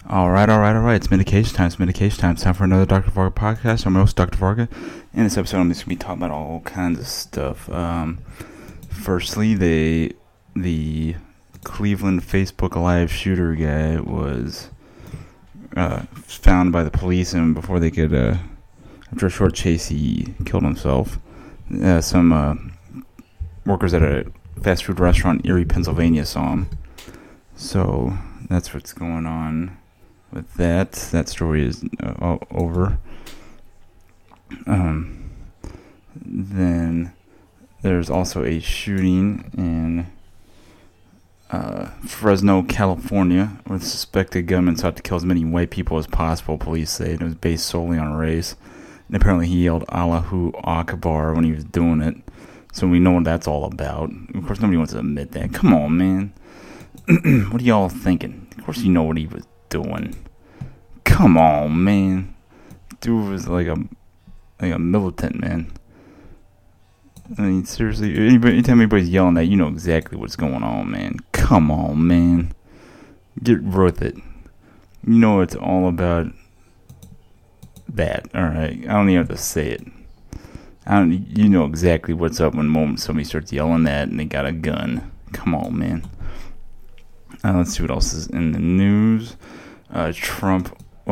All right. It's medication time. It's time for another Dr. Varga podcast. I'm your host, Dr. Varga. In this episode, I'm just going to be talking about all kinds of stuff. Firstly, the Cleveland Facebook Live shooter guy was found by the police, and before they could, after a short chase, he killed himself. Some workers at a fast food restaurant in Erie, Pennsylvania saw him. So that's what's going on with that. That story is over. Then there's also a shooting in Fresno, California, where the suspected gunman sought to kill as many white people as possible, police say. It was based solely on race. And apparently he yelled Allahu Akbar when he was doing it. So we know what that's all about. Of course, nobody wants to admit that. Come on, man. What are y'all thinking? Of course you know what he was doing. Come on, man. Dude was like a militant, man. I mean, seriously, anytime anybody's yelling that, you know exactly what's going on, man. Come on, man. Get with it. You know it's all about that, alright? I don't even have to say it. You know exactly what's up when the moment somebody starts yelling that and they got a gun. Come on, man. Let's see what else is in the news. Trump's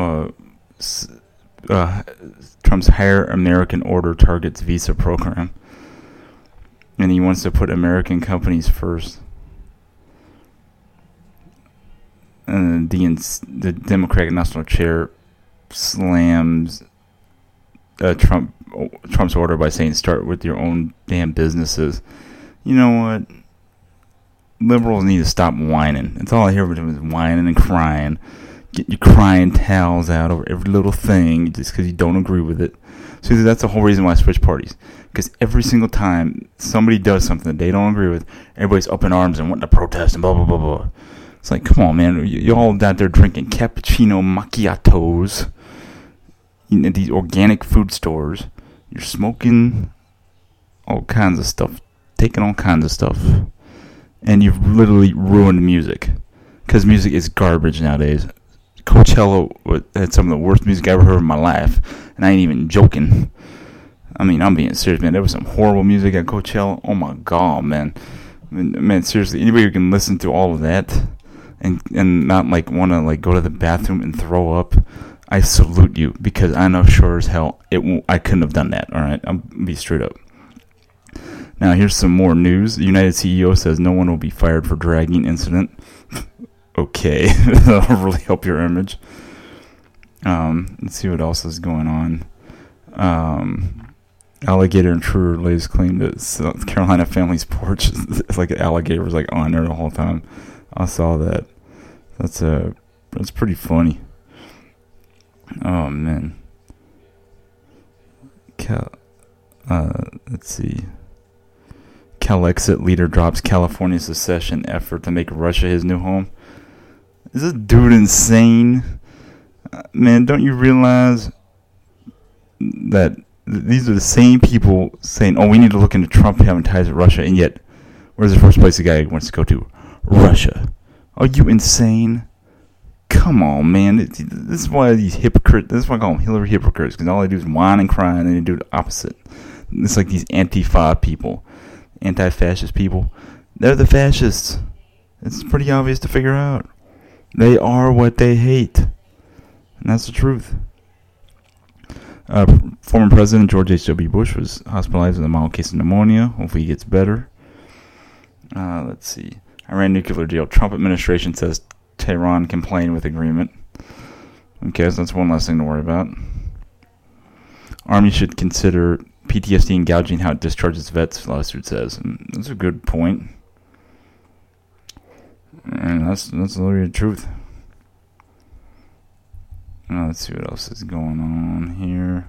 Hire American Order targets visa program. And he wants to put American companies first. And the Democratic National Chair slams Trump's order by saying start with your own damn businesses. You know what? Liberals need to stop whining. That's all I hear from them is whining and crying. Get your crying towels out over every little thing just because you don't agree with it. So that's the whole reason why I switch parties. Because every single time somebody does something that they don't agree with, everybody's up in arms and wanting to protest and blah, blah, blah, blah. It's like, come on, man. You're all out there drinking cappuccino macchiatos at these organic food stores. You're smoking all kinds of stuff, taking all kinds of stuff. And you've literally ruined music. Because music is garbage nowadays. Coachella had some of the worst music I ever heard in my life. And I ain't even joking. I mean, I'm being serious, man. There was some horrible music at Coachella. Oh my god, man. Man, seriously, anybody who can listen to all of that and not like want to like go to the bathroom and throw up, I salute you, because I know sure as hell I couldn't have done that. All right, I'll be straight up. Now here's some more news. The United CEO says no one will be fired for dragging incident. Okay, that'll really help your image. Let's see what else is going on. Alligator intruder lays claim to South Carolina family's porch. It's like an alligator was like on there the whole time. I saw that. That's pretty funny. Oh man. Let's see. Calexit leader drops California secession effort to make Russia his new home. Is this dude insane? Man, don't you realize that these are the same people saying, oh, we need to look into Trump having ties with Russia, and yet, where's the first place the guy wants to go to? Russia. Are you insane? Come on, man. This is why these hypocrites, this is why I call them Hillary hypocrites, because all they do is whine and cry, and then they do the opposite. It's like these Antifa people, anti-fascist people. They're the fascists. It's pretty obvious to figure out. They are what they hate. And that's the truth. Former President George H.W. Bush was hospitalized with a mild case of pneumonia. Hopefully he gets better. Let's see. Iran nuclear deal. Trump administration says Tehran complained with agreement. Okay, so that's one less thing to worry about. Army should consider PTSD and gouging how it discharges vets, lawsuit says. And that's a good point. And that's literally the truth. Let's see what else is going on here.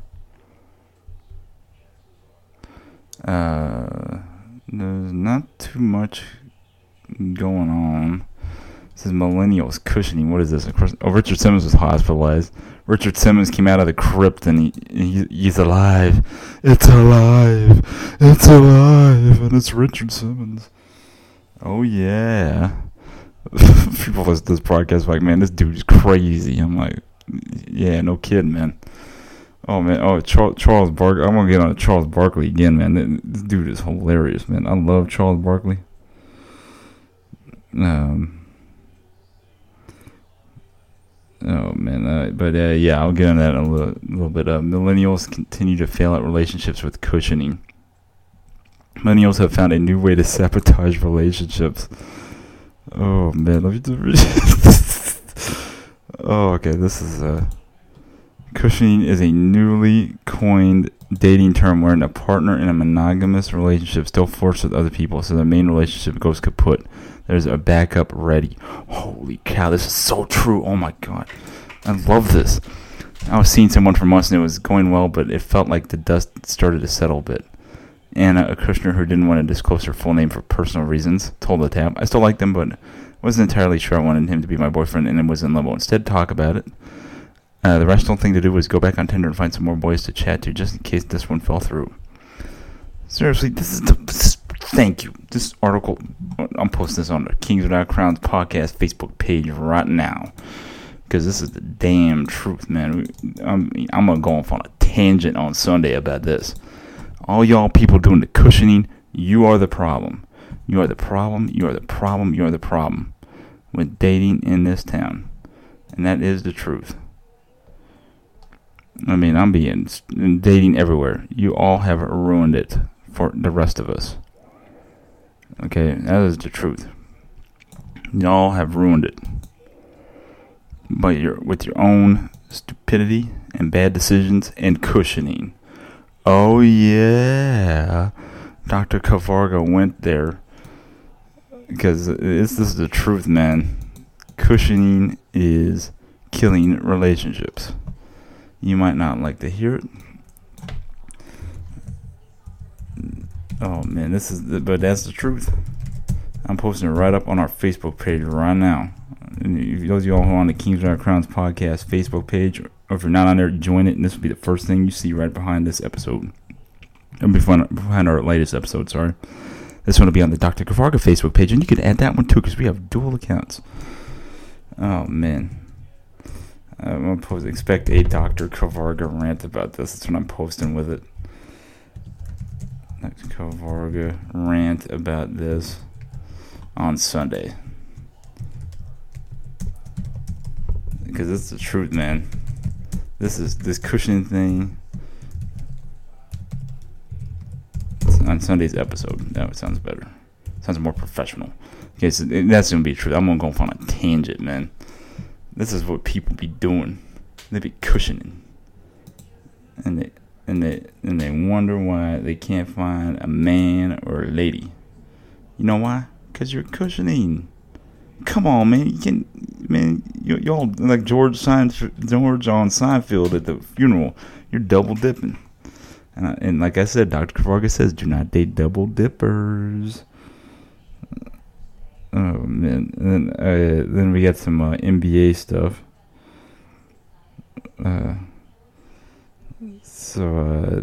There's not too much going on. This is millennials cushioning. What is this? Of course, Richard Simmons was hospitalized. Richard Simmons came out of the crypt and he's alive. It's alive. It's alive. And it's Richard Simmons. Oh, yeah. People listen to this podcast like, man, this dude is crazy. I'm like, yeah, no kidding, man. Oh man, Charles Barkley. I'm gonna get on Charles Barkley again, man. This dude is hilarious, man. I love Charles Barkley. Oh man, but yeah, I'll get on that in a little bit. Millennials continue to fail at relationships with cushioning. Millennials have found a new way to sabotage relationships. Oh man, let me do Oh, okay. This is cushioning is a newly coined dating term wherein a partner in a monogamous relationship still flirts with other people, so the main relationship goes kaput. There's a backup ready. Holy cow, this is so true. Oh my god, I love this. I was seeing someone for months and it was going well, but it felt like the dust started to settle a bit. Anna, a Kushner who didn't want to disclose her full name for personal reasons, told the tab, I still liked him, but wasn't entirely sure I wanted him to be my boyfriend and was in limbo. Instead, talk about it. The rational thing to do was go back on Tinder and find some more boys to chat to, just in case this one fell through. Seriously, thank you. This article, I'm posting this on the Kings Without Crowns podcast Facebook page right now, because this is the damn truth, man. I'm going to go off on a tangent on Sunday about this. All y'all people doing the cushioning, you are the problem. You are the problem. You are the problem. You are the problem with dating in this town. And that is the truth. I mean, I'm being dating everywhere. You all have ruined it for the rest of us. Okay, that is the truth. Y'all have ruined it. But with your own stupidity and bad decisions and cushioning. Oh yeah, Dr. Kavarga went there because this is the truth, man. Cushioning is killing relationships. You might not like to hear it. Oh man, but that's the truth. I'm posting it right up on our Facebook page right now. And if those of y'all who are on the Kings Without Crowns podcast Facebook page, or if you're not on there, join it, and this will be the first thing you see right behind this episode. It'll be behind our latest episode, sorry. This one will be on the Dr. Kavarga Facebook page, and you can add that one too, because we have dual accounts. Oh man. I'm going to expect a Dr. Kavarga rant about this. That's what I'm posting with it. Dr. Kavarga rant about this on Sunday. Because it's the truth, man. This cushioning thing. It's on Sunday's episode. That sounds better. Sounds more professional. Okay, so that's going to be true. I'm going to go on a tangent, man. This is what people be doing. They be cushioning. And they wonder why they can't find a man or a lady. You know why? Because you're cushioning. Come on, man. Y'all like George on Seinfeld at the funeral. You're double dipping. And like I said, Dr. Kavarga says, do not date double dippers. Oh man, and then we got some NBA stuff. So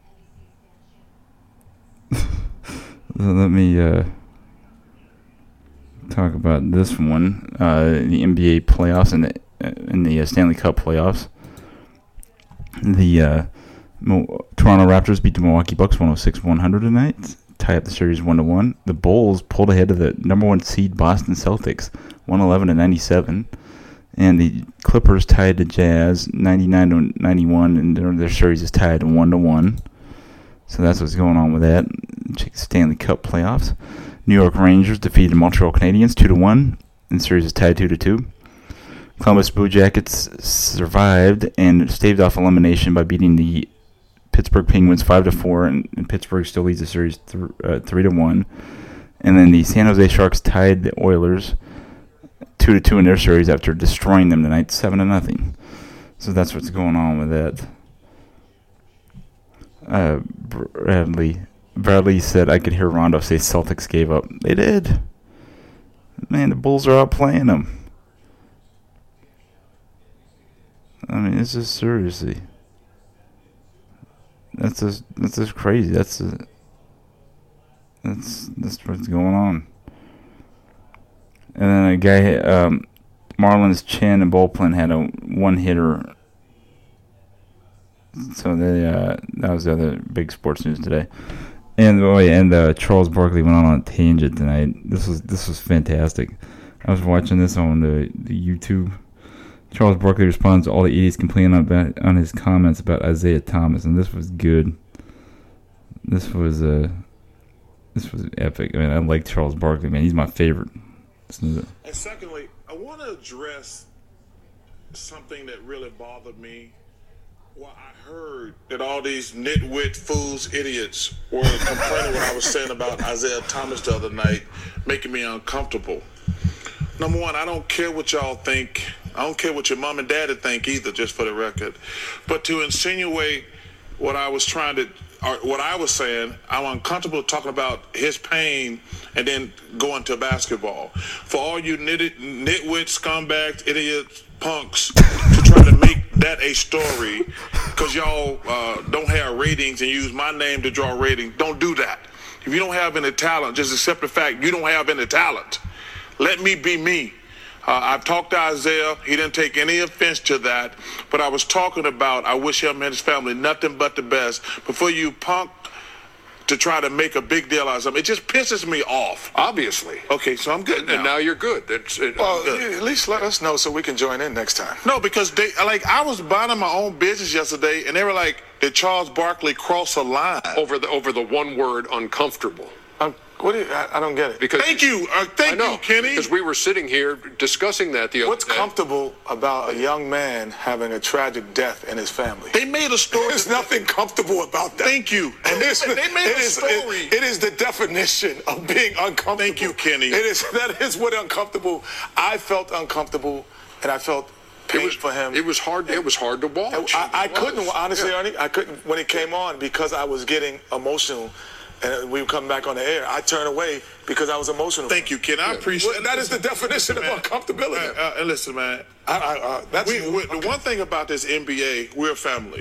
let me talk about this one. The NBA playoffs and the Stanley Cup playoffs. The Toronto Raptors beat the Milwaukee Bucks 106-100 tonight. Tie up the series 1-1. The Bulls pulled ahead of the number one seed Boston Celtics 111-97, and the Clippers tied the Jazz 99-91, and their series is tied 1-1. So that's what's going on with that. Stanley Cup playoffs. New York Rangers defeated the Montreal Canadiens 2-1, and the series is tied 2-2. Columbus Blue Jackets survived and staved off elimination by beating the Pittsburgh Penguins 5-4, and Pittsburgh still leads the series 3-1. And then the San Jose Sharks tied the Oilers 2-2 in their series after destroying them tonight 7-0. So that's what's going on with that. Bradley said I could hear Rondo say Celtics gave up. They did. Man, the Bulls are outplaying them. I mean, it's just seriously. That's just crazy. That's what's going on. And then a guy, Marlins Chen and Bullpen had a one-hitter. So that was the other big sports news today. And Charles Barkley went on a tangent tonight. This was fantastic. I was watching this on the YouTube. Charles Barkley responds to all the idiots complaining on his comments about Isaiah Thomas, and this was good. This was epic. I mean, I like Charles Barkley, man. He's my favorite. And secondly, I want to address something that really bothered me. Well, I heard that all these nitwit fools, idiots, were complaining what I was saying about Isaiah Thomas the other night, making me uncomfortable. Number one, I don't care what y'all think. I don't care what your mom and daddy think either, just for the record. But to insinuate what I was saying, I'm uncomfortable talking about his pain and then going to basketball. For all you nitwit, scumbags, idiots, punks, to try to make that a story because y'all don't have ratings and use my name to draw ratings, don't do that. If you don't have any talent, just accept the fact you don't have any talent. Let me be me. I've talked to Isaiah. He didn't take any offense to that. But I was talking about I wish him and his family nothing but the best. Before you punk to try to make a big deal out of something, it just pisses me off. Obviously. Okay, so I'm good now. And now you're good. At least let us know so we can join in next time. No, because I was minding my own business yesterday, and they were like, did Charles Barkley cross a line? Over the one word uncomfortable. I don't get it. Because thank you, Kenny. Because we were sitting here discussing that the other day. What's comfortable about a young man having a tragic death in his family? They made a story. There's nothing comfortable about that. Thank you. They made a story. It is the definition of being uncomfortable. Thank you, Kenny. That is what uncomfortable. I felt uncomfortable, and I felt pain for him. It was hard. It was hard to watch. I couldn't, honestly, Ernie. I couldn't when it came on because I was getting emotional. And we were coming back on the air. I turned away because I was emotional. Thank you, Ken. I appreciate that. Is the definition of uncomfortability. And listen, man. The one thing about this NBA, we're a family.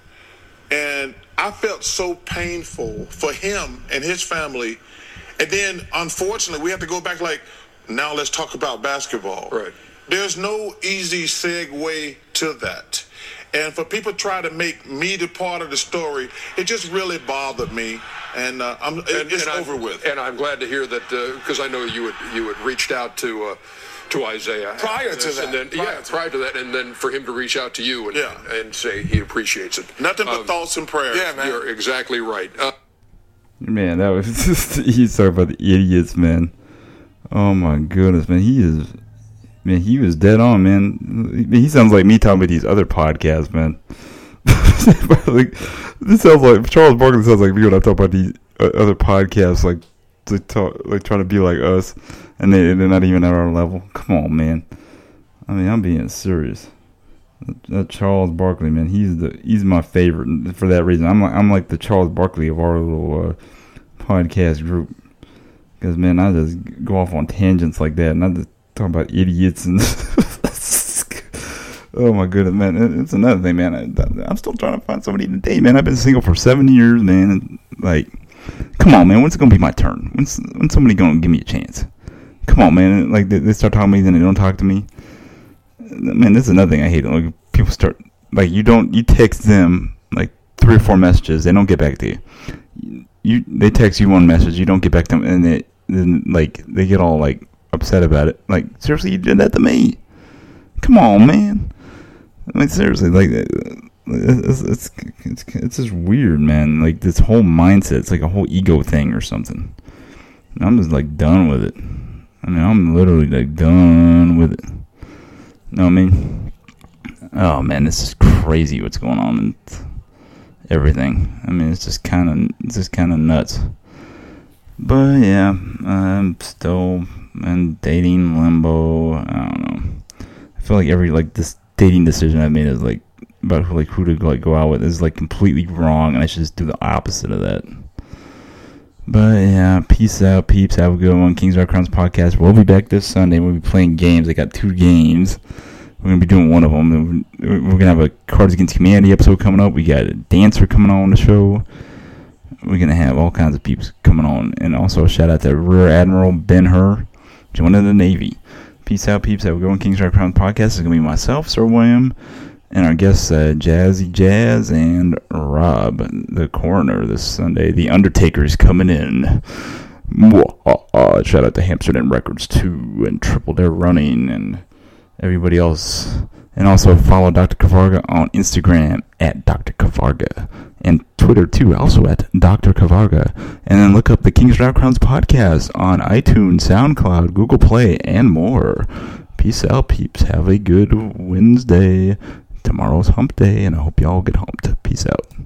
And I felt so painful for him and his family. And then, unfortunately, we have to go back now let's talk about basketball. Right. There's no easy segue to that. And for people to try to make me the part of the story, it just really bothered me. And it's over with. And I'm glad to hear that because I know you had reached out to Isaiah prior to that, and then for him to reach out to you and say he appreciates it. Nothing but thoughts and prayers. Yeah, man. You're exactly right. Man, that was just he's talking about the idiots, man. Oh my goodness, man. He was dead on, man. He sounds like me talking about these other podcasts, man. This sounds like Charles Barkley sounds like me when I talk about these other podcasts, like trying to be like us, and they're not even at our level. Come on, man. I mean, I'm being serious. That Charles Barkley, man, he's my favorite for that reason. I'm like the Charles Barkley of our little podcast group, because man, I just go off on tangents like that, and I just talk about idiots and. Oh my goodness, man! It's another thing, man. I'm still trying to find somebody to date, man. I've been single for 7 years, man. And, come on, man. When's it gonna be my turn? When's somebody gonna give me a chance? Come on, man. They start talking to me, then they don't talk to me. Man, this is another thing I hate. People start you text them 3 or 4 messages, they don't get back to you. They text you one message, you don't get back to them, and they get all upset about it. Seriously, you did that to me? Come on, man. Seriously, it's just weird, man. This whole mindset, it's like a whole ego thing or something. I'm just done with it. I mean, I'm literally done with it. No, I mean, oh man, this is crazy what's going on and everything. I mean, it's just kind of nuts. But yeah, I'm still in dating limbo. I don't know. I feel like every this dating decision I've made is about who to go out with is completely wrong, and I should just do the opposite of that. But yeah, peace out, peeps. Have a good one. Kings Rock Crowns podcast. We'll be back this Sunday. We'll be playing games. I got 2 games. We're gonna be doing one of them. We're gonna have a Cards Against Humanity episode coming up. We got a dancer coming on the show. We're gonna have all kinds of peeps coming on, and also a shout out to Rear Admiral Ben Hur. joining the Navy. Peace out, peeps. Have a good one. Kings Rock Crowns podcast is going to be myself, Sir William, and our guests, Jazzy Jazz and Rob, the coroner, this Sunday. The Undertaker is coming in. Shout out to Amsterdam Records, too, and Triple Dare Running, and everybody else. And also follow Dr. Kavarga on Instagram at Dr. Kavarga. And Twitter, too, also at Dr. Kavarga. And then look up the Kings Rock Crowns podcast on iTunes, SoundCloud, Google Play, and more. Peace out, peeps. Have a good Wednesday. Tomorrow's hump day, and I hope y'all get humped. Peace out.